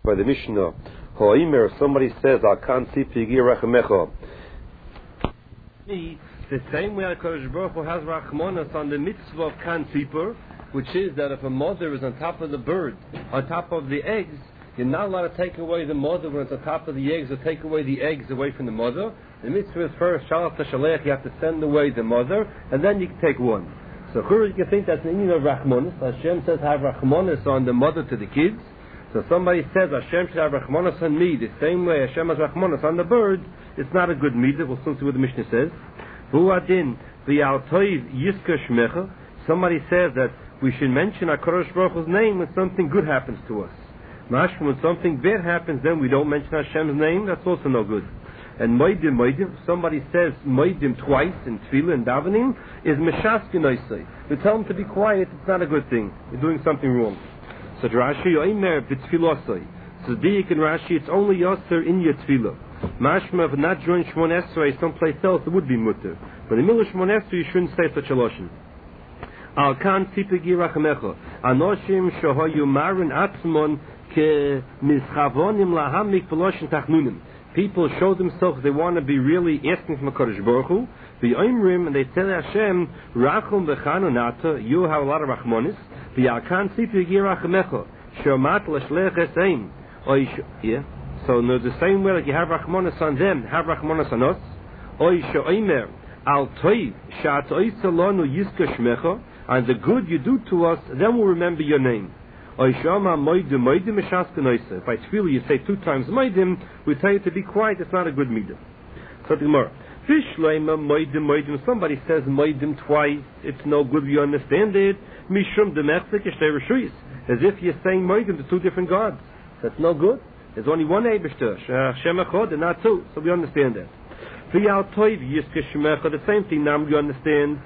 by the Mishnah. Ho'imer, somebody says, Al kan sipi yigir rachamecha. The same way HaKadosh Baruch Hu has rachmanas on the mitzvah of kan sipur, which is that if a mother is on top of the bird, on top of the eggs, you're not allowed to take away the mother when it's on top of the eggs, or take away the eggs away from the mother. The mitzvah is first, shalach tashalech, you have to send away the mother, and then you can take one. So you can think that's the meaning of rachmanas. Hashem says have rachmanas on the mother to the kids. So somebody says Hashem should have rachmanas on me the same way Hashem has rachmanas on the bird. It's not a good mitzvah. We'll soon see what the Mishnah says. Somebody says that we should mention HaKadosh Baruch Hu's name when something good happens to us. Mashma, when something bad happens, then we don't mention Hashem's name. That's also no good. And moedim, somebody says moedim twice in tefillah and davening, is meshaskin. We tell them to be quiet. It's not a good thing. You're doing something wrong. So Rashi yoimer b'tefilosai. So Diak and Rashi, it's only yoser in your tefillah. Mashma, if not join Shmon Esrei someplace else, it would be mutter. But in Milah Shmon Esrei, you shouldn't say such a lashon. Al kan tipegi rachamecha. Anoshim shohayu marin atzmon ke mischavonim lahamik v'loshin tachnunim. People show themselves they want to be really asking from HaKadosh Baruch Hu. V'yoimrim, and they tell Hashem, Rachum v'chanonata, you have a lot of rachmonis. V'al kan tipegi rachamecha. Shomat l'shlech eseim. Yeah. So in the same way like you have rachmanas on them, have rachmanas on us. Oy sho'imer al toiv shat oisalonu yiska shmecha, and the good you do to us, then we'll remember your name. Oy shama moidim moidim mishaskenaisa. By tefillah you say 2 times moidim, we tell you to be quiet. It's not a good midah. So the Gemara, vishleima moidim moidim. Somebody says moidim twice. It's no good. You understand it. Mishum demechzik eshtei reshuyis. As if you're saying moidim to 2 different gods. That's no good. There's only one Eibishter, Hashem Echad, and not 2. So we understand that. V'yal toiv yiske shmecha, the same thing. Now we understand.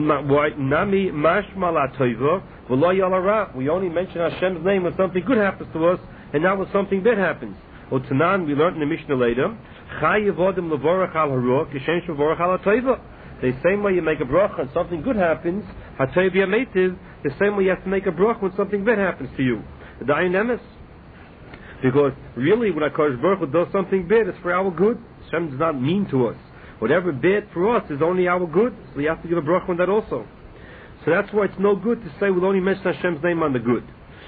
Nami mashma la toiva v'lo yalara. We only mention Hashem's name when something good happens to us, and not when something bad happens. Otanan, we learned in the Mishnah later. Chayiv odim levorach al haruach kishen shevorach al toiva. The same way you make a bracha and something good happens, hatoiv yametiv. The same way you have to make a bracha when something bad happens to you. The dynamis. Because really, when HaKadosh Baruch Hu does something bad, it's for our good. Hashem does not mean to us. Whatever bad for us is only our good. So you have to give a bracha on that also. So that's why it's no good to say we'll only mention Hashem's name on the good.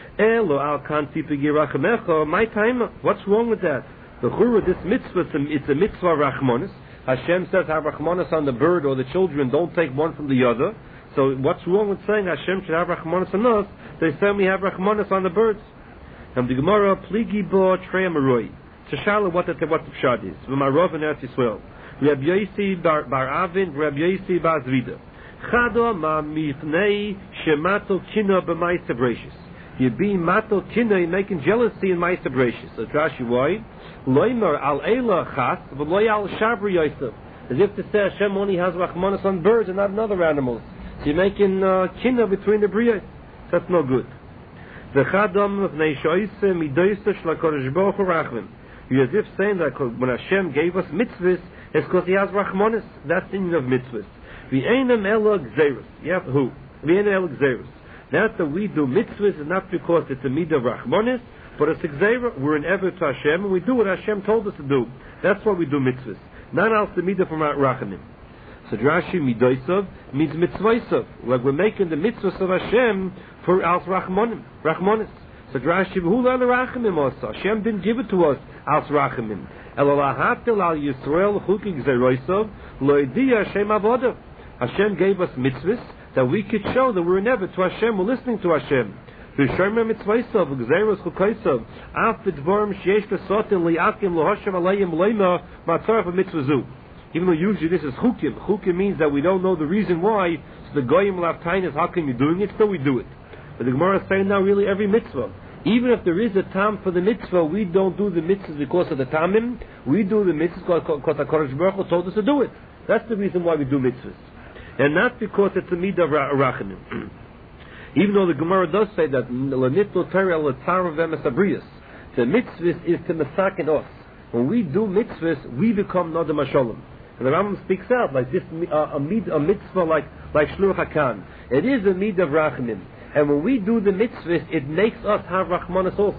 Elo al kan tipegi rachamecha. My time. What's wrong with that? The chura, this mitzvah, it's a mitzvah rachmanis. Hashem says have rachmanis on the bird or the children. Don't take one from the other. So what's wrong with saying Hashem should have rachmanis on us? They say we have rachmanis on the birds. And the Gemara, pligi bo trei amaroi. Shashala, what the pshat is. V'marov and Eretz Yisrael. Reb Yosi bar Avin, Reb Yosi bar Zvida. Chado ma mifnei shemato kina b'ma'aseh brachos. You be mato kina, making jealousy in ma'aseh brachos. So Rashi, why? Loimer al eila chas, v'loy al shabri yosef. As if to say Hashem only has rachmanas on birds and not on other animals. So you're making kina between the briyos. That's no good. The chadam of neishoise midoisa shlakadosh baruch hu rachmim. You're as if saying that when Hashem gave us mitzvahs, it's because He has rachmanis. That's the meaning of mitzvahs. V'einam ela gzeirus. You have who? V'einam ela gzeirus. That we do mitzvahs is not because it's a midah of rachmanis, but it's a gzeirah. We're an ever to Hashem, and we do what Hashem told us to do. That's why we do mitzvahs. Not else the midah from rachamim. So Rashi midoisav means mitzvahsav. Like we're making the mitzvahs of Hashem for als rachmanis. So Rashi v'hula l'rachamim also. Hashem didn't give it to us als rachamim. Elalahatil al Yisrael chuki gzeiroisav loidiya Hashem avodah. Hashem gave us mitzvahs that we could show that we're never to Hashem. We're listening to Hashem. V'shomer mitzvahsav gzeiros chukaisav af v'dvorim sheyesh v'sotin li'akim lohashem alayim leima matzaraf v'mitzvazu. Even though usually this is chukim. Chukim means that we don't know the reason why. So the goyim will have tainas, how come you're doing it? So we do it. But the Gemara is saying now really every mitzvah. Even if there is a tam for the mitzvah, we don't do the mitzvahs because of the tamim. We do the mitzvahs because HaKadosh Baruch Hu told us to do it. That's the reason why we do mitzvahs. And not because it's a midah of rachamim. Even though the Gemara does say that l'nitlo Torah l'tzarav v'mesabriyas, the mitzvahs is to mesakin us. When we do mitzvahs, we become Nodam HaSholem. And the Rambam speaks out like this, a mitzvah like Shluch HaKan. It is a midah of rachamim. And when we do the mitzvahs, it makes us have rachmanis also.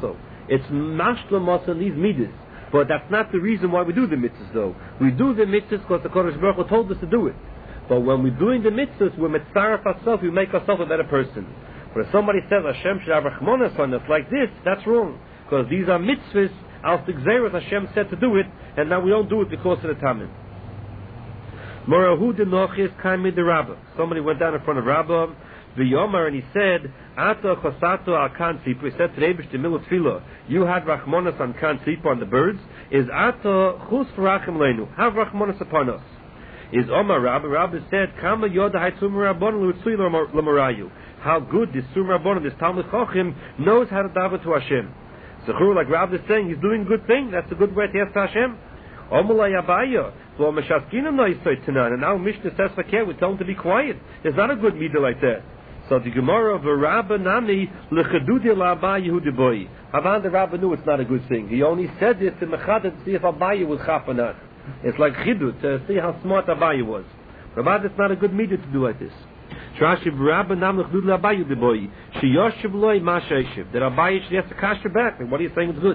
It's mashlamos in these midas. But that's not the reason why we do the mitzvahs, though. We do the mitzvahs because the Kodesh Baruch Hu told us to do it. But when we're doing the mitzvahs, we're mitzaref ourselves, we make ourselves a better person. But if somebody says Hashem should have rachmanas on us like this, that's wrong. Because these are mitzvahs, al tigzeres, Hashem said to do it, and now we don't do it because of the tamim. Morahu de nochis kaimid de Rabbah. Somebody went down in front of Rabbah, the Yomar, and he said, Ata chosato al kan tzipor. He said to Reibish the middle tefillah, you had rachmanas on kan tzipor, on the birds. Is Ata chus v'rachim leinu. Have rachmanas upon us. Is Omar Rabbah. Rabbah said, Kama yoda haitzum rabbanon l'utzui l'marayu. How good this Sum Rabbanon, this Talmud Chacham, knows how to daven to Hashem. Zechur, like Rabbah is saying, he's doing a good thing. That's a good way to ask Hashem. Omulay Abaya. And now Mishnah says, we tell him to be quiet. It's not a good midah like that. So the Gemara of Rabbah Nami l'chadudi la'Abaya Yehudiboy. Havan the Rabbah knew it's not a good thing. He only said this to Mechad to see if Abaya was chaf or not. It's like chidut to see how smart Abaya was. Rabbah, it's not a good midah to do like this. That Abaya should have to kasher back. And what are you saying is good?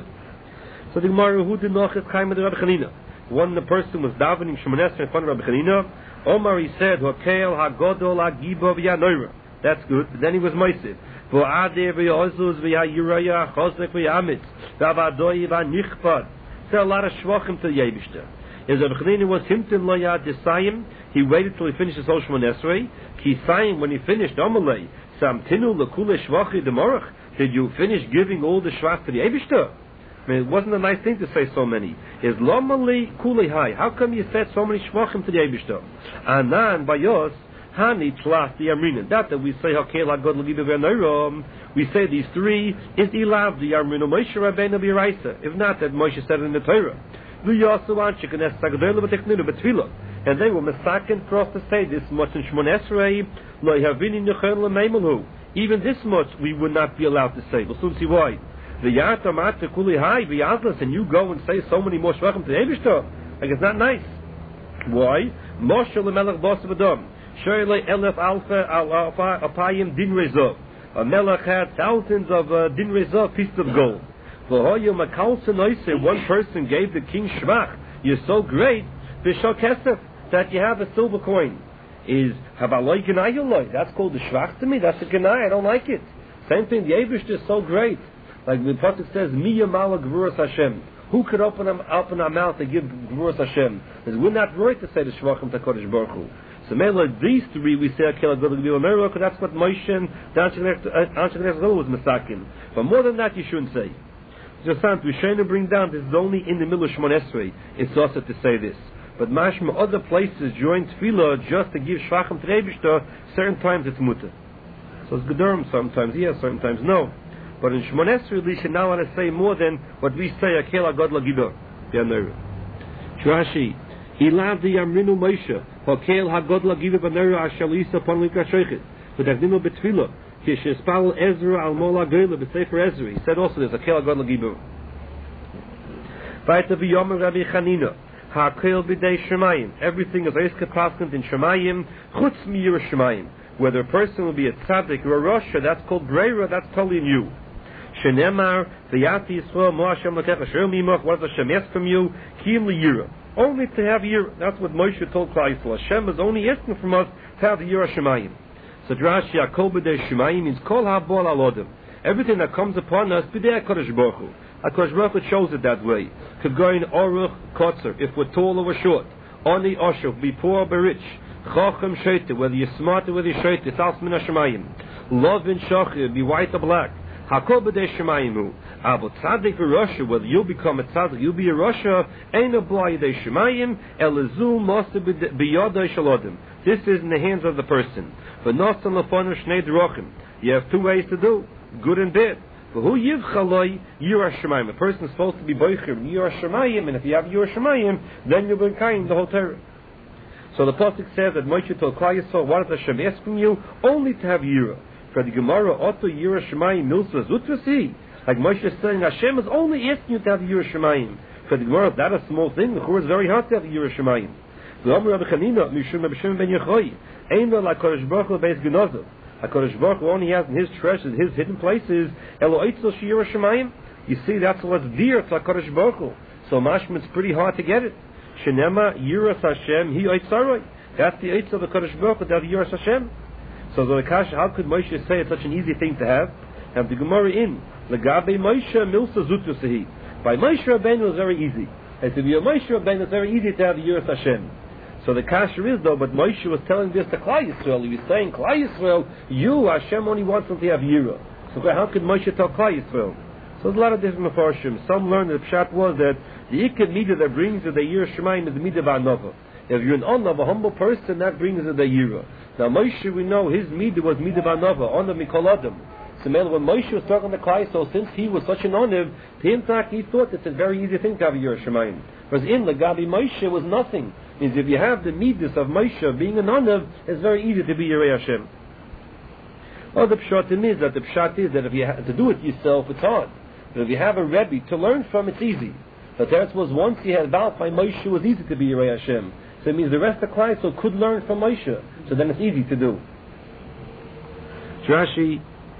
So the Gemara who did noch is kaim of Rabbi Chanina. When the person was davening Shemoneh Esrei in front of Rabbi Chanina, Omar, he said, Hokel hagodol hagibov yanoira. That's good. But then he was moisiv. V'adeh v'yozuz v'yayuraya chosnek v'yamitz v'avadoi v'nichpad. Said a lot of shvachim to the Yebishter. As Rabbi Chanina was himtim lo yad desayim, he waited till he finished his whole Shemoneh Esrei. Ki sayim, when he finished, Omalei, samtinu l'kule shvachi demorach. Did you finish giving all the shvach to the Yebishter? I mean, it wasn't a nice thing to say so many. Is lomali kulei hai? How come you said so many shvachim to the Eibishter? Anan bayos hani tlas the amrina. That we say hakel hagod l'gibe v'neirom. We say these three is ilav the amrina Moshe Rabbeinu b'Yiraisa. If not, that Moshe said it in the Torah. V'yosu anshikanes sagadelu b'tekninu b'tfila. And they were misaken for us to say this much in Shemoneh Esrei. Lo yhavini nechel l'meimelu. Even this much we would not be allowed to say. We'll soon see why. The Yartamata Kuli Hai V'Yazlas, and you go and say so many more shvachim to the Eibishter. Like, it's not nice. Why? Moshe L'melech Bos V'Dom Shoyle Elef Alfa Apayim Din Rezov. A melech had thousands of Din Rezov pieces of gold. V'Hoyo Makal Senoise, one person gave the king shvach. You're so great, V'Shal Kesef, that you have a silver coin. Is Havaloi Genayoloi. That's called the shvach to me. That's a Genay. I don't like it. Same thing, the Eibishter is so great. Like the Pasuk says, Miya Mala Gvuras Hashem. Who could open our mouth to give Gvuras Hashem? Because we're not right to say the Shvachim to Kodesh Baruch Hu. So maybe like these three we say Akel HaGodol Gvil America, because that's what Moshe and the Anshe was Masakin. But more than that you shouldn't say. Just we trying to bring down, this is only in the middle of Shemoneh Esrei. It's also to say this. But mashma other places join Tefillah just to give Shvachim to Eibishter, certain times it's mutter. So it's Gedorim, sometimes yes, sometimes no. But in Shemoneh Esrei, we should not want to say more than what we say, Akel HaGod L'Gibor. Rashi, Ilav the Yamrinu Moshe, Akel HaGod L'Gibor B'Neira Ashal Yisa Pon Lika Shochet, V'Dagdinu B'Tfila, Kishespal Ezra Al Mola Geila B'Sefer Ezra. He said also there's Akel HaGod L'Gibor. V'Ayta V'Yom Rabbi Chanina, Ha'Akel B'Dei Shemayim. Everything is Eiska Paskant in Shemayim, Chutz Miyur Shemayim. Whether a person will be a tzaddik or a rosha, that's called breira, that's totally new. Shenemar, V'yati Yisrael, Mo Hashem L'kecha Sher Mimach, what does Hashem ask from you? Kiyim L'yira. Only to have yira. That's what Moshe told Klal Yisrael. Hashem is only asking from us to have the yira Shemayim. So Drashi, Akol B'dei Shemayim means Kol HaBol Al-Odem. Everything that comes upon us, B'dei HaKadosh Baruch Hu. HaKadosh Baruch Hu shows it that way. Kagoyin Oruch Kotzer, if we're tall or we're short. Oni Osher, be poor or be rich. Chochem Sheite, whether you're smart or whether you're Sheite, it's As Min HaShemayim. Love in Shachir, be white or black. Hakol B'dei Shemayimu. Abo Tzadik v'Rosha, whether you'll become a Tzadik, you'll be a Rosha, Ein Abla Yedei Shemayim, Elezu Mosta B'Yodei Shalodim. This is in the hands of the person. V'Nostan Lefonu Shnei D'Rochim. You have two ways to do, good and bad. V'Hu Yivchaloi Yirah Shemayim. A person is supposed to be Boichir Yirah Shemayim, and if you have Yirah Shemayim, then you'll be kind the whole Torah. So the Pasuk says that Moshe told Klal Yisrael, what does Hashem ask from you? Only to have Yirah. For the Gemara, Otto Yirah Shemayim Milsa Zutrasi. Like Moshe is saying, Hashem is only asking you to have Yirah Shemayim. For the Gemara, that's a small thing. The Chur is very hard to have Yirah Shemayim. The Omer Rabbi Chanina, Mishum Rabbi Shimon ben Yochai, Ein lo HaKadosh Baruch Hu beis Genozah. HaKadosh Baruch Hu only has in his treasures, his hidden places, Elo Eitzel Yirah Shemayim. You see, that's what's dear to HaKadosh Baruch Hu. So mashma, it's pretty hard to get it. Shenema Yiras Hashem Hi Oitzaroi. That's the Eitz of the Kadosh Baruch Hu, that Yiras Hashem. So the Kasha, how could Moshe say it's such an easy thing to have? Have the Gemara in Legabe Moshe Milsa Zutusahi. By Moshe Rabbeinu it's very easy. And to be a Moshe Rabbeinu it's very easy to have Yiras Hashem. So the Kasha is though, but Moshe was telling this to Klal Yisrael. He was saying, Klal Yisrael, you Hashem only wants them to have Yira. So how could Moshe tell Klal Yisrael? So there's a lot of different Mefarshim. Some learn that the Pshat was that the Ikad Midah that brings the Yira Shemaim is the Midah Ba'anova. If you're an Onav, a humble person, that brings the Yira. Now Moshe, we know his Midah was Midah Ba'anova, Onav Mikol Adam. So when Moshe was talking to Klal Yisrael, since he was such an Onav, to him he thought it's a very easy thing to have a Yira Shemaim. Whereas in Lagabi Moshe was nothing. Means if you have the Midas of Moshe being an Onav, it's very easy to be Yirei Hashem. Well, the Pshat is that if you have to do it yourself, it's hard. But if you have a Rebbe to learn from, it's easy. But there was once he had vowed by Moshe, it was easy to be Yirei Hashem. So it means the rest of Klal Yisrael could learn from Moshe. So then it's easy to do. Rashi,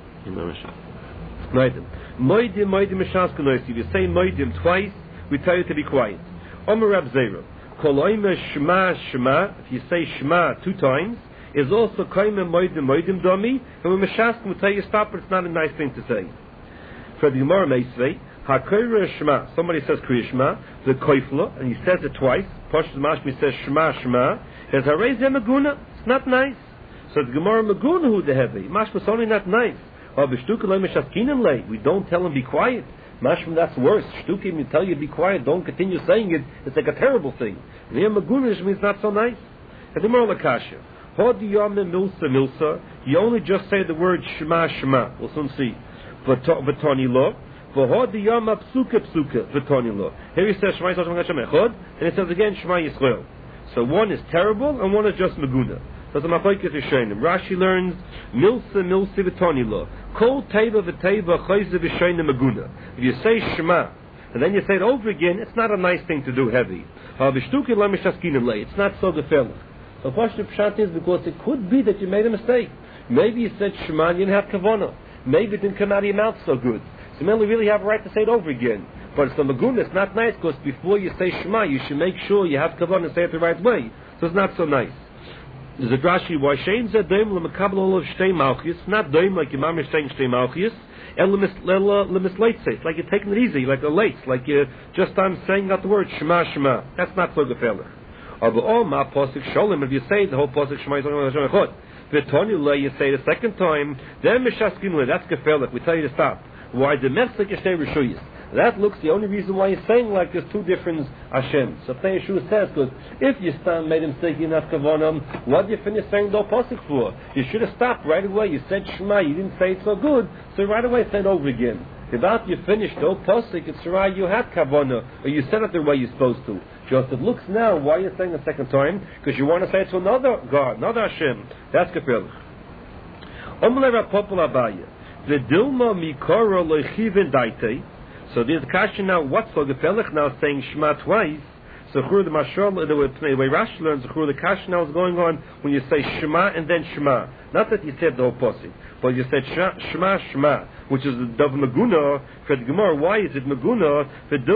Moedim Meshaskenos. If you say Moedim twice, we tell you to be quiet. Omer Rab Zera. Koloime Shema Shema. If you say Shema 2 times, is also Koime Moedim Domi. And when Meshasken will tell you stop, but it's not a nice thing to say. For the Gemara Meisvei, HaKoyre Shema. Somebody says Kriya Shema, the Koifla, and he says it twice. Pashas Mashmi says Shema Shema. He says Harei Zeh Maguna. It's not nice. So the Gemara Maguna who the heavy. Mashma's only not nice. We don't tell him be quiet. Mashma, that's worse. Shtukim, you tell you be quiet, don't continue saying it. It's like a terrible thing. V'yem Magunish means not so nice. And the Gemara Lakasha. Hodiyame Milsa Milsa. You only just say the word Shema Shema. We'll soon see. V'toni lo. V'hodiyama Psuka Psuka. V'toni lo. Here he says Shema Yisrael Shema Echad, and it says again Shema Yisrael. So one is terrible and one is just Maguna. So the Machoikes is showing him. Rashi learns Milsa Milsa V'toni lo. Kol Teva V'teva Chayze V'shayne Maguna. If you say Shema and then you say it over again, it's not a nice thing to do heavy. It's not so gefährlich. So Pashut Pshat is because it could be that you made a mistake. Maybe you said Shema and you didn't have Kavanah. Maybe it didn't come out of your mouth so good. So you really have a right to say it over again. But it's the Maguna, it's not nice because before you say Shema, you should make sure you have Kavanah and say it the right way. So it's not so nice. There's a Drashi, why Shein said Doim L'Makabel of Shtei Malchus, not Doim like your mom is saying Shtei Malchus, and L'Misleitze, like you're taking it easy, like a late, like you're just saying out the word Shema Shema. That's not so gefährlich. Aber all ma Posik Sholem, if you say the whole Posik Shema Yisrael Hashem Echad, V'toni you say the second time, then Meshaskin that's gefährlich, we tell you to stop. Why the Meslik Yishtei Rishuyis? That looks the only reason why he's saying like there's 2 different Hashem. So Pnei Yeshua says, because if you made him say Ginaf Kavanam, what did you finish saying the Pasuk for? You should have stopped right away. You said Shema, you didn't say it so good, so right away say it over again. If after you finished the Pasuk, it's right, you had Kavanah, or you said it the way you're supposed to. Joseph looks now, why are you saying the second time? Because you want to say it to another God, another Hashem. That's Gefilch. Omle Rapopol Abaya. The Dilma Mikora Lechivin Daite. So there's a question now, what's so gefährlich now saying Shema twice? So the way Rashi learns, the question now is going on when you say Shema and then Shema. Not that you said the whole posik, but you said Shema Shema, which is the Dav Maguna for the Gemara. Why is it Maguna?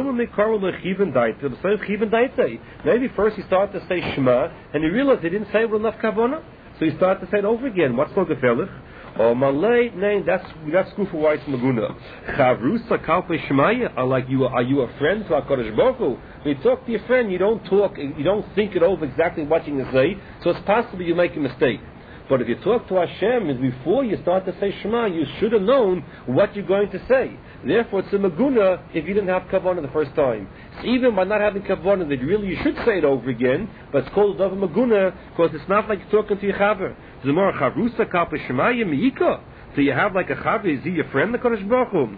Maybe first he started to say Shema and he realized he didn't say it with enough kavanah, so he started to say it over again. What's so gefährlich? Oh, Malay, name that's good for why it's Maguna. Chavrusa Kalpe Shemaya, are you a friend to HaKadosh Baruch Hu? When you talk to your friend, you don't think it over exactly what you're going to say, so it's possible you make a mistake. But if you talk to Hashem, and before you start to say Shema, you should have known what you're going to say. Therefore, it's a Maguna if you didn't have Kavanah the first time. So even by not having Kavanah, that you should say it over again, but it's called a Maguna because it's not like you're talking to your Chaver. Zemor Chavrusa Kalpe Shemaya Meika. So you have like a Chaver, is he your friend, the Kodesh Baruch Hu?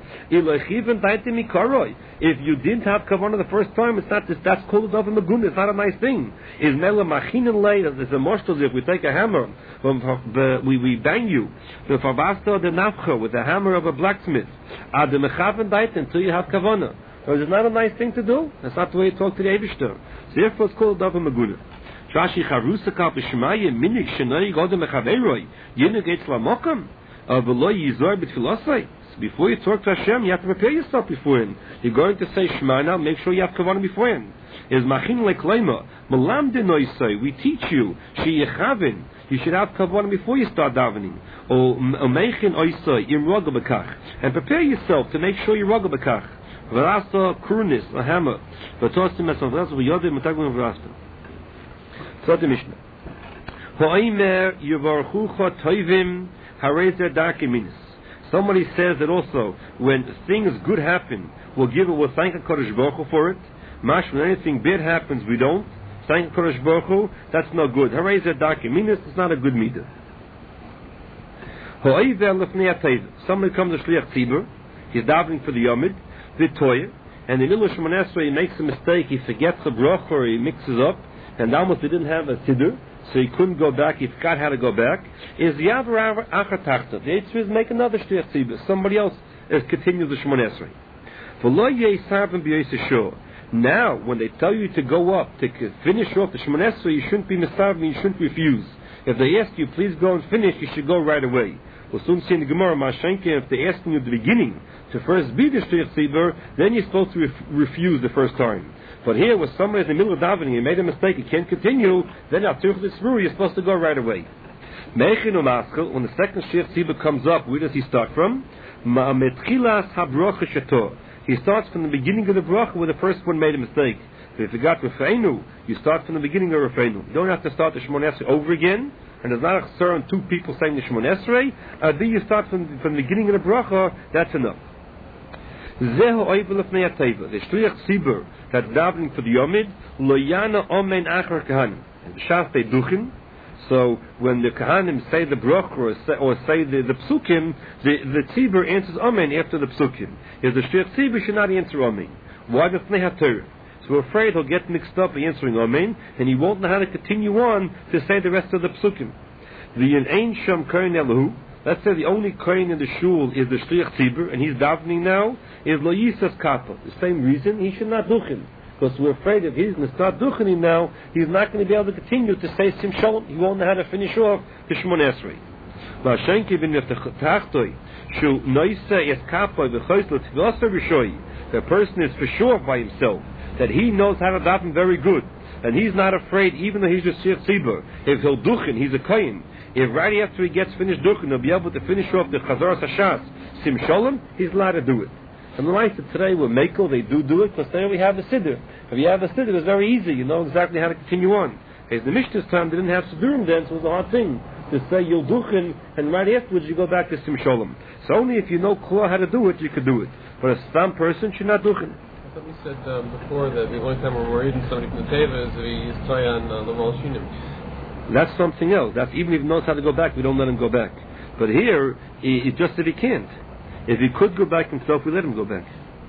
If you didn't have Kavanah the first time, it's not that's called a Maguna, it's not a nice thing. Is Mela Machinen Lei, there's a moshtel, if we take a hammer, we bang you, the Farbasta the Nafcha, with the hammer of a blacksmith, the Mechaven Daiten, until you have Kavanah. So it's not a nice thing to do. That's not the way you talk to the Eivishter. So therefore it's called a Maguna. Rashi Chavrusa Kalpe Shemaya Minik Shenai Godem Mechaveroi Yinig Eitz Lamokam. So Before you talk to Hashem, you have to prepare yourself beforehand. You're going to say Shema now, make sure you have kavanah beforehand. Is machin leklema, malam denoisai, we teach you, sheyechavin, you should have kavanah before you start davening. Or meichin oisai, im rogel bekach. And prepare yourself to make sure you rogel bekach. V'rasta kurunis, a hammer. V'tosim es avras v'yodim v'taglim v'rasta. So the Mishnah. Ho'imer yivarchucha toivim harezer darkiminis. Somebody says that also, when things good happen, we'll thank HaKadosh Baruch Hu for it. Mash, when anything bad happens, we don't. Thank HaKadosh Baruch Hu, that's not good. Harezer darkiminis, it's not a good midah. Ho'iver lefnei atayv. Somebody comes to Shliach Tzibur, he's davening for the Yomid, V'toyer, and in Milush Shmoneh Esrei he makes a mistake, he forgets a bracha or he mixes up, and almost he didn't have a siddur, so he couldn't go back, he forgot how to go back. Is Yavar Achar Tachta. The answer is make another Shliach Tzibur. Somebody else continues the Shmoneh Esrei. V'lo yeisarvim b'yoseh. Now, when they tell you to go up, to finish off the Shmoneh Esrei, you shouldn't be misarvim, you shouldn't refuse. If they ask you, please go and finish, you should go right away. We'll soon see in the Gemara, Mashenke, if they're asking you at the beginning to first be the Shliach Tzibur, then you're supposed to refuse the first time. But here, when somebody in the middle of davening, he made a mistake, he can't continue, then after the Tzibur, you're supposed to go right away. Meichin u'maskel, when the second Shliach Tzibur comes up, where does he start from? Ma'ametchilas habrocha shator. He starts from the beginning of the bracha where the first one made a mistake. If you got Rafeinu, you start from the beginning of Rafeinu. You don't have to start the Shmoneh Esrei over again, and there's not a certain two people saying the Shmoneh Esrei. Then you start from the beginning of the bracha, that's enough. Zehu oivel lefnei ateva. The Shliach Tzibur that's davening for the Yomid, lo yana omen achar kahanim. And the Shas they duchen. So when the Kahanim say the bracha or say the psukim, the Tzibur answers amen after the psukim. If the Shliach Tzibur should not answer amen. Why lefnei haTorah? So we're afraid he'll get mixed up in answering amen, and he won't know how to continue on to say the rest of the psukim. The ein sham kohen elahu. Let's say the only kohen in the shul is the Shliach Tzibur, and he's davening now, is lo yisas kato. The same reason, he should not duchen. Because we're afraid if he's going to start duchening now, he's not going to be able to continue to say sim shalom. He won't know how to finish off the Shmoneh Esrei. The person is for sure by himself that he knows how to daven very good, and he's not afraid, even though he's just Shliach Tzibur. If he'll duchen, he's a kohen. If right after he gets finished duchen, he'll be able to finish off the Chazaras Hashas sim shalom, he's allowed to do it. And the life that today with Mekel, they do it because they already have a siddur. If you have a siddur, it's very easy. You know exactly how to continue on. As the Mishnah's time, they didn't have siddurim then, so it was a hard thing to say you'll duchen, and right afterwards you go back to sim shalom. So only if you know klar how to do it, you could do it. But a stam person should not duchen. I thought we said before that the only time we're reading somebody from the Teva is if he's try on the Mal Shinim. That's something else. That's even if he knows how to go back, we don't let him go back. But here, it's just that he can't. If he could go back himself, we let him go back.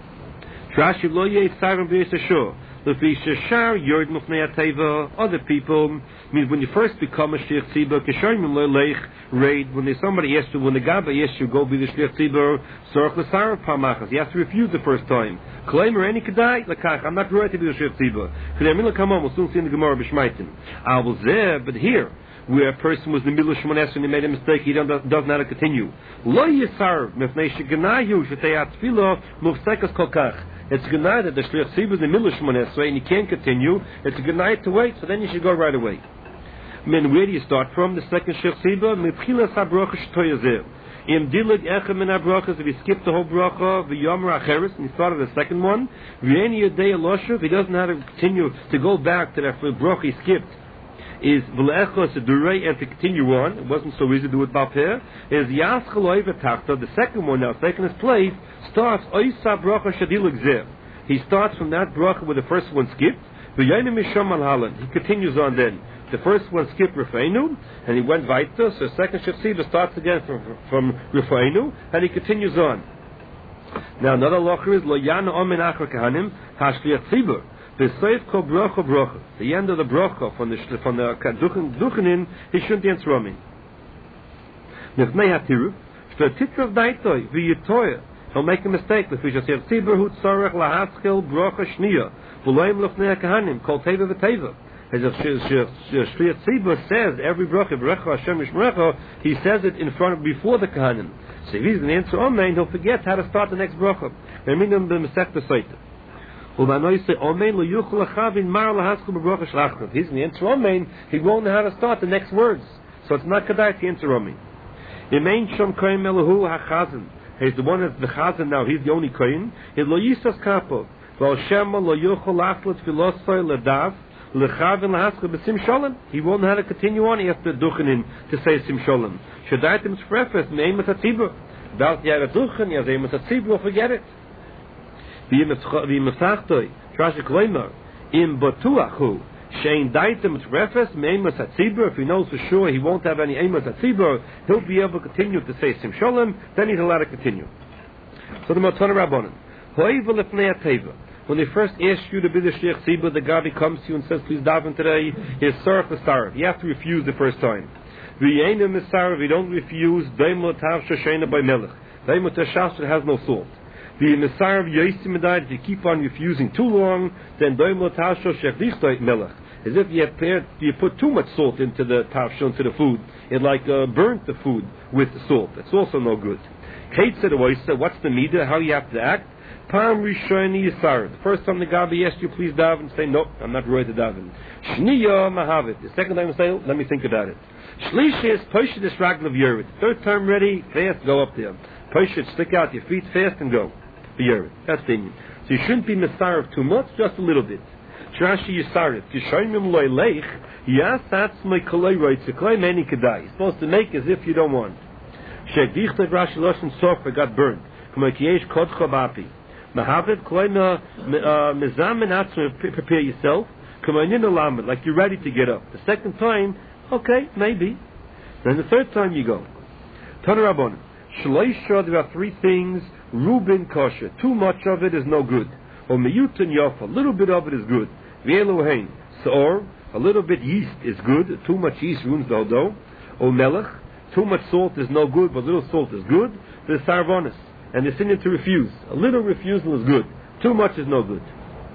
Other people means when you first become a Shliach Tzibur, when somebody asks you, when the Gabba asks you, go be the Shliach Tzibur, you have to refuse the first time. Claim or any kedai, I'm not ready to be the Shliach Tzibur. We'll soon see in the Gemara b'Shmaitim. But here, where a person was in the middle of Shmoneh Esrei and he made a mistake, he doesn't know how to continue. Lo yisarv mefnei shegenayu shetei atfilo mufsekas kol kach. It's a good night that the Shliach Tzibur is in the middle of Shmoneh Esrei and he can't continue. It's a good night to wait, so then you should go right away. Men, where do you start from? The second Shliach Tzibur, mitchilas habrocha shtoyazer. Im dilig echem min habrachas, if he skipped the whole bracha, v'yomer acheres, and he started the second one, v'yeni yodei aloshuv, he doesn't know how to continue, to go back to that bracha he skipped. Is v'le'echos adurei, and to continue on, it wasn't so easy to do it b'alpeh, is yaschaloi v'tachta, the second one now, taking his place, starts oisa bracha shadilig zeh. He starts from that bracha where the first one skipped, v'yonim misham al halan, he continues on then. The first one skipped Rafeinu, and he went weiter, so second Shliach Tzibur starts again from Rafeinu, and he continues on. Now another locher is, lo yana omen achar kahanim, ha-Shliach Tzibur. The end of the bracha from the duchenin, he shouldn't answer amen. Nefnei hatiru, sh'titrav daitoi v'yitoyer. He'll make a mistake. The Shliach Tzibur hu tzarech lahatzkel bracha shniya v'loim lefnei kahanim kol teva v'teva. As Shliach Tzibur says every bracha, B'recha Hashem Yishmerecha, he says it in front of before the kahanim. So if he's going to answer Amen, he'll forget how to start the next bracha. He's going to answer Amen, he won't know how to start the next words. So it's not Kedai to answer Amen. He's the one that's the Chazan now, he's the only Kohen. He's lo yisas kapo. He won't know how to continue on. He has to duchen in to say sim shalom. Shadaitim sprefes meimat hatzibur. Without yara duchen, he has eimat hatzibur. Forget it. V'yimaftachtoy Trash Kloimer im batuachu shein daitim sprefes meimat hatzibur. If he knows for sure he won't have any eimat hatzibur, he'll be able to continue to say sim shalom. Then he's allowed to continue. So the Matana Rabbanan. Hoiva lefnei ateva. When they first ask you to be the Sheikh Tzibur, the Gabi comes to you and says, please daven today, he's sarf l'sarf. You have to refuse the first time. V'yenim l'sarf, you don't refuse, daim l'tav shoshena by melech. Daim l'tav has no salt. V'yemisarv yoisim edayit, if you keep on refusing too long, then daim l'tav shoshech dichtoit melech. As if you put too much salt into the tavshon, into the food. It burnt the food with the salt. That's also no good. Kate said, what's the midah, how you have to act? Pam Rishoni Yisar. The first time the Gabi asks you, please daven, say, no, I'm not ready to daven. Shniya Mahavit. The second time you say, let me think about it. Shlishis, Poshidis Raglav Yerit. Third time ready, fast, go up there. Poshid, stick out your feet fast and go. The Yerit. That's the Indian. So you shouldn't be Misarif too much, just a little bit. Shrashi Yisarif. Kishoimim Loi Leich. Yasats My Koloi Roitz. Koloi Meni Kedai. You're supposed to make as if you don't want. Shek Dichtav Rashi Loshen Sofer got burned. K'moikiesh Kodcha Bapi. Mahavid Kloima Mizamin Atzma, prepare yourself. Like you're ready to get up. The second time, okay, maybe. Then the third time you go. Tanarabon. Shloisha, there are three things. Rubin kosher. Too much of it is no good. Or meyutin yof, a little bit of it is good. V'elohein. Or a little bit yeast is good. Too much yeast ruins the whole dough. Or melech. Too much salt is no good, but little salt is good. The sarvonis. And they sin to refuse. A little refusal is good. Too much is no good.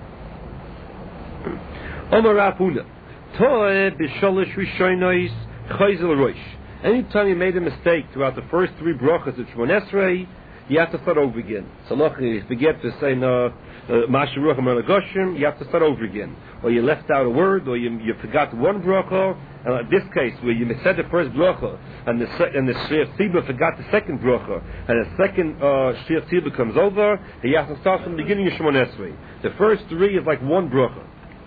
Anytime you made a mistake throughout the first three brachas of Shemon Esrei, you have to start over again. So if you forget to say Masharuach Goshim, you have to start over again. Or you left out a word, or you forgot one bracha. And in this case, where you said the first bracha, and the Shliach Tzibur forgot the second bracha, and the second Shliach Tzibur comes over, you have to start from the beginning of Shemon Esrei. The first three is like one bracha.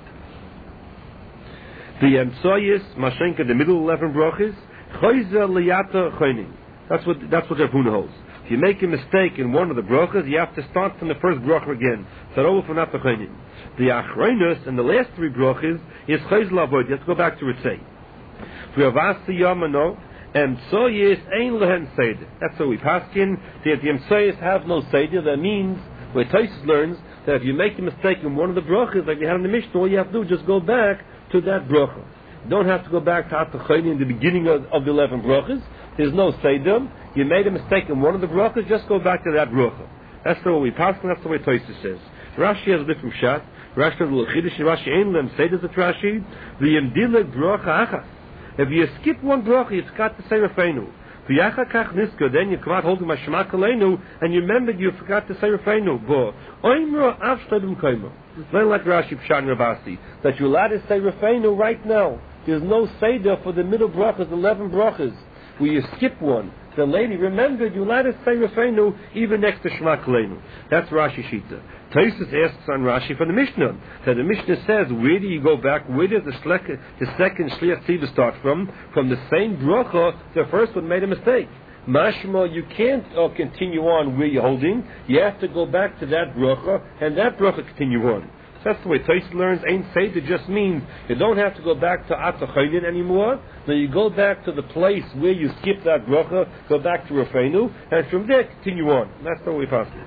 The Emtsoyis, Mashenka, the middle 11 brachas, Choyzer Liyata Choyning. That's what Rav Huna holds. If you make a mistake in one of the brachas, you have to start from the first bracha again. Start over from Nata Choyning. The Achroinus and the last three brachas is Choyzer Lavoid. You have to go back to Ritzei. V'avasi Yamano, Emtsoyis Ein Lehen Seder. That's how we paskin. The Emtsoyis have no Seder. That means, where Taisus learns, that if you make a mistake in one of the brachas, like we had in the Mishnah, all you have to do is just go back to that bracha. You don't have to go back to Atachayni in the beginning of the 11 brachas. There's no Seder. You made a mistake in one of the brachas, just go back to that bracha. That's the way we pass, and that's the way Taisus says. Rashi has a different shot. Rashi has a little chiddush. Rashi ain't lem Seder the Rashi. The Yemdileg bracha achas. If you skip one bracha, you've got to say Rafeinu. V'yachakach niska, then you come out holding my Shema Kaleinu, and you remembered you forgot to say Rafeinu. Bo oimra avshtadum kaima. It's not like Rashi Pshat Ravasi, that you're allowed to say Rafeinu right now. There's no Seder for the middle brachas, 11 brachas, where you skip one. The lady remembered you allowed to say Rafeinu even next to Shema Kaleinu. That's Rashi Shita. Taisus asks on Rashi from the Mishnah, that the Mishnah says, where do you go back? Where does the second Shliach Tzibur start from? From the same bracha, the first one made a mistake. Mashma, you can't continue on where you're holding. You have to go back to that bracha, and that bracha continue on. So that's the way Taisus learns. Ain't Seder just means you don't have to go back to Atachaynin anymore. Now you go back to the place where you skipped that bracha, go back to Rafeinu, and from there continue on. That's the way we pass it.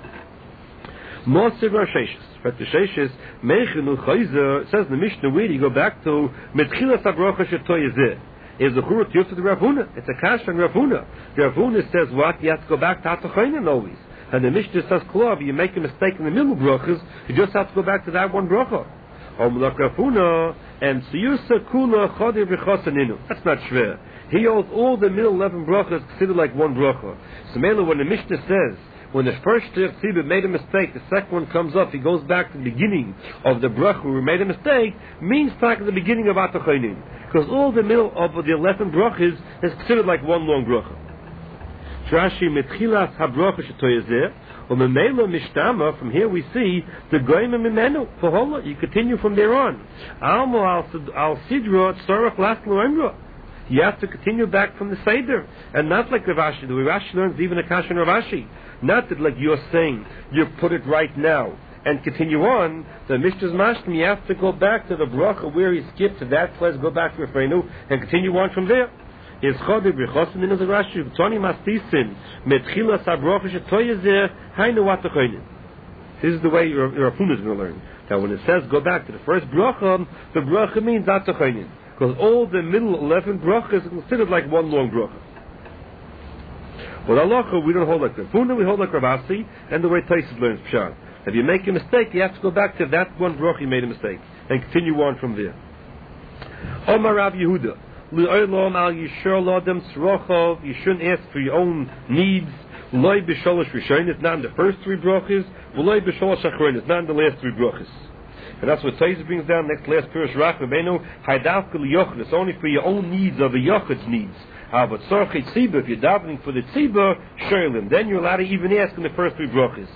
Mosir Rasheshis. But the Sheshis, Meichenu Chayzer, says the Mishnah, where do you go back to? Metchilas HaBrocha Shetoyezeh. Is the Churut Yusuf to the Rav Huna. It's a kash on Rav Huna. Rav Huna says what? You have to go back to Atachaynin always. And the Mishnah says, Klov, you make a mistake in the middle brachas, you just have to go back to that one bracha. Or Mulak Rav Huna, and Siyusa Kula Chodir V'chosaninu. That's not shver. He holds all the middle 11 brachas considered like one bracha. So Mela, when the Mishnah says, when the first tzibur made a mistake, the second one comes up, he goes back to the beginning of the bracha where he made a mistake, means back at the beginning of Atachonim. Because all the middle of the 11 brachas is considered like one long bracha. Rashi mitchilas habracha shetoyezeh, or memela mishtama. From here we see the goyim mimenu for hola. You continue from there on. Almo al sidra tzorach last loemra. You have to continue back from the seder, and not like Rav Ashi. The way Rashi learns even a kasha in Rav Ashi. Not that like you're saying you put it right now and continue on. The Mishnah's mashlim, you have to go back to the bracha where he skipped to that place. Go back to Refreinu and continue on from there. Is chodev b'chosim in the Rashi toni mastisin metchilas habrocha shetoyezeh hainu atachonim. This is the way Rav Huna is going to learn. Now when it says go back to the first bracha, the bracha means atachonim, because all the middle 11 brachas are considered like one long bracha. Well, halacha we don't hold like Rav Huna, we hold like Rav Asi, and the way Tosfos learns pshat. If you make a mistake, you have to go back to that one bracha you made a mistake and continue on from there. Omar Rav Yehuda. You shouldn't ask for your own needs. It's not in the first three brachas. It's not in the last three brachas. And that's what Tosfos brings down next last Pirush Rach Rabbeinu. It's only for your own needs or the Yochid's needs. But if you're davening for the tzibur, shirlim, then you're allowed to even ask in the first three brachas.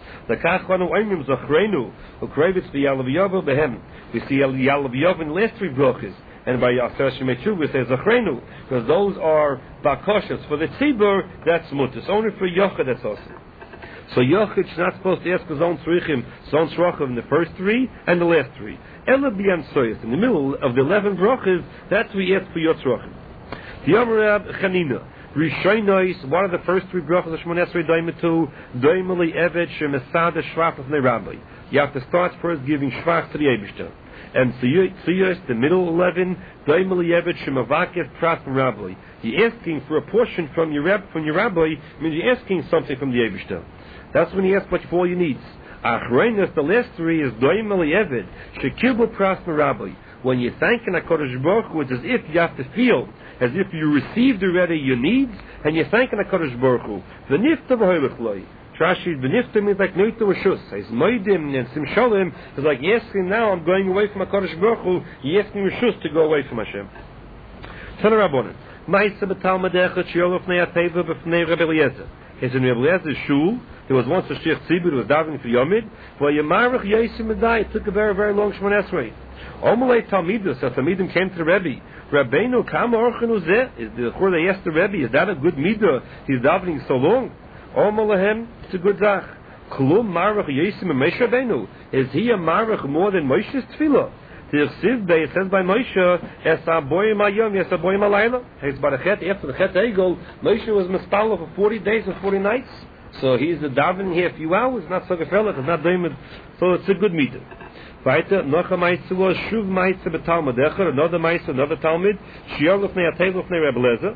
We see Yalav in the last three brachas. And by Yasser Shemetshuv, we say Zachrenu, because those are bakoshas. For the tzibur, that's mutas. Only for Yochid, that's awesome. So Yochid is not supposed to ask his own tzrichim, his own shrochim in the first three and the last three. Ela biyan soyas, in the middle of the 11 brachas, that's we ask for your tzrochim. The Yomerab Chanina, Rishonos, one of the first three brachas of Shemon Esrei Daimatu, Daimali Evet Shemesada Shvach of Rabbi. You have to start first giving shvach to the Eibishter. And Tziyos, the middle 11, Daimali Evet Shemavakev Pras from Rabbi. You're asking for a portion from your rabbi, means you're asking something from the Eibishter. That's when he asks for all your needs. Achreinos, the last three, is Daimali Evet Shekibu Pras from Rabbi. When you're thanking HaKadosh Baruch Hu, it's as if you have to feel as if you received already your needs, and you're thanking HaKadosh Baruch Hu. V'nifta v'hoylech loy. Rashi, v'nifta means like noita v'shus. He's moedim and simsholim. It's like, yes, now I'm going away from HaKadosh Baruch Hu. You're asking reshus to go away from Hashem. Tana Rabbanan. Ma'isa b'talmadecha t'yolov nei ateva b'fnei Rebbe Eliezer. It's in Rebbe Eliezer's shul. There was once a Sheikh Tzibur who was davening for Yomid. Well, Yamarach Yosim Medai. It took a very, very long Shemon Esrei. Omalei Talmidus, as Talmidim came to the Rebbe. Rabbeinu Kama Orchenu Zeh. They asked the Rebbe, is that a good midah? He's davening so long. Omalahem, it's a good zach. Klum Marach Yosim and Moshe Rabbeinu. Is he a Marach more than Moshe's tefillah? It says by Moshe, Es Aboyim Ayom, Es Aboyim Alayla. It's by the Chet, after the Chet Egel, Moshe was Mespala for 40 days and 40 nights. So he's davening here a few hours, not so gefelach, it's not doimid. So it's a good meeting. Weiter, noch a Maitze was Shuv Maitze betalmadecher, another Maitze, another Talmud, Shior lefnei Atei lefnei Rebbe Eliezer.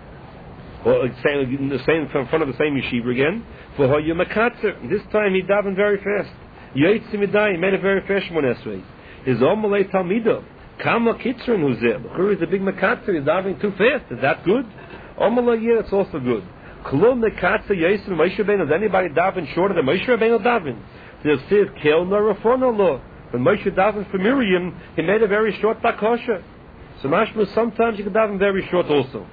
Or saying from front of the same yeshiva again. For Hoyu Makatzer, this time he davened very fast. Yoitzi Midai, he made a very fast Shemon Esrei. His Omalei Talmidah, Kama Kitzron Huzeh. Bechur is a big Makatzer, he's davening too fast. Is that good? Omalei, yeah, it's also good. Klum Makatzer Yoitzi Moshe Rabbeinu. Does anybody daven shorter than Moshe Rabbeinu daven? There's says Kel Narafono Lo. When Moshe davened for Miriam, he made a very short bakosha. So mashma, sometimes you can daven very short also.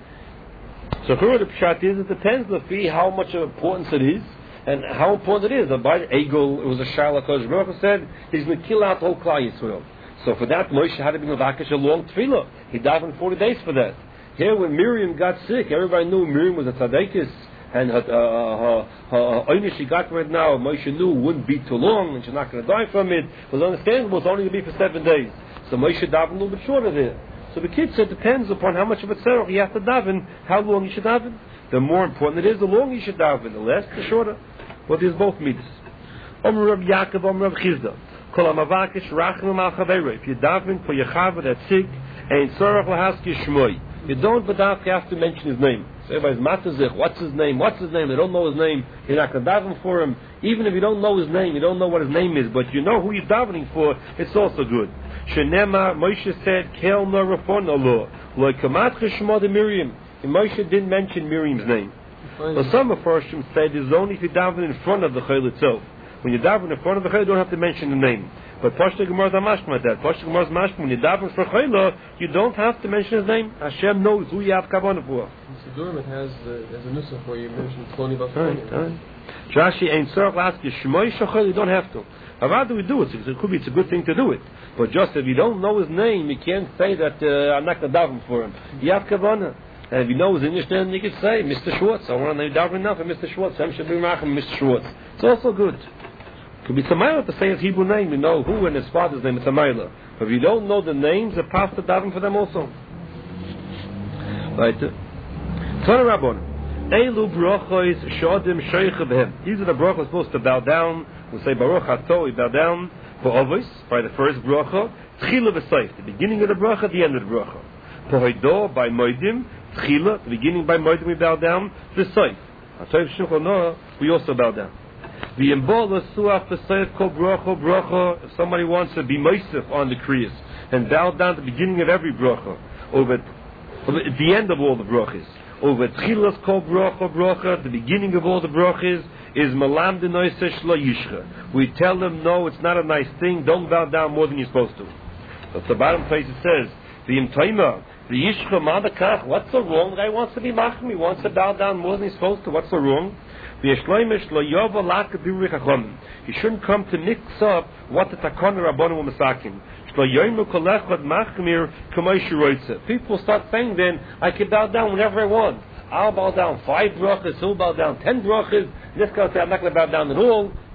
So who the pshat is, it depends on how much of importance it is, and how important it is. By Egel, it was a Shalach HaKadosh Baruch Hu said, he's going to kill out the whole Klal Yisrael. So for that, Moshe had to be Mavakesh a long tefillah. He davened 40 days for that. Here, when Miriam got sick, everybody knew Miriam was a tzaddikus, and her oynish she got right now, Moshe knew wouldn't be too long, and she's not going to die from it. It was understandable, it's only going to be for 7 days. So Moshe davened a little bit shorter there. So the kid said, depends upon how much of a tzarech you have to daven, how long you should daven. The more important it is, the longer you should daven. The less, the shorter. Well, there's both midas. Omer Reb Yaakov, Omer Reb Chizda. Kol ha'mavakesh rachmim al chaveroi. If you're davening for your chava that's sick, and tzarech lahaski shmoi. You don't, but you have to mention his name. So everybody's matazich, what's his name? They don't know his name. You're not going to daven for him. Even if you don't know his name, you don't know what his name is, but you know who you're davening for, it's also good. Shenema, Moshe said, Kel Narafon Allah. Like Kamat Cheshma de Miriam. And Moshe didn't mention Miriam's name. But some of Farshim said it's only if you daven in front of the chayil itself. When you daven in front of the chayil, you don't have to mention the name. But Pashto Gemara is mashma that. Pashto Gemara is mashma. When you daven for chayil, you don't have to mention his name. Hashem knows who you have kavanah for. In Sidurim, it has a nusach where you mention Tzloni Bafoni. Rashi ain't sorry. Ask you Shmoi Shachayil. You don't have to. How do we do it? It could be it's a good thing to do it. But just if you don't know his name, you can't say that I'm not going to daven for him. You have kavanah. And if you know his English name, you could say, Mr. Schwartz. I want to daven now for Mr. Schwartz. Hashem should be rachem Mr. Schwartz. It's also good. It could be Tamayla to say his Hebrew name. You know who and his father's name is Tamayla. But if you don't know the names, it's past to daven for them also. Right. Tana Rabbon. Elu brachos shodim sheicha b'hem. These are the brachos supposed to bow down. We say Baruch Atah, we bow down for Avos, by the first bracha. Tchila v'seif, the beginning of the bracha, the end of the bracha. Pohoido by Moedim, Tchila, the beginning by Moedim we bow down, v'seif. Atayv Shulchan Aruch, we also bow down. The Embola Suach v'seif kol bracha. If somebody wants to be Moisef on the Kriyas and bow down at the beginning of every bracha, over at the end of all the brachas, over Tchilas kol bracha, the beginning of all the brachas, is Malam de Noise Shlo Yishcha. We tell them, no, it's not a nice thing, don't bow down more than you're supposed to. That's the bottom place it says, the Imtaima, the Yishcha Madakach, what's so wrong? The guy wants to be Machmi, he wants to bow down more than he's supposed to, what's so wrong? You shouldn't come to mix up what the Takon Rabbanu were masakim. People start saying then, I can bow down whenever I want. I'll bow down 5 brachas, he'll bow down 10 brachas. This guy will say, I'm not going to bow down at all.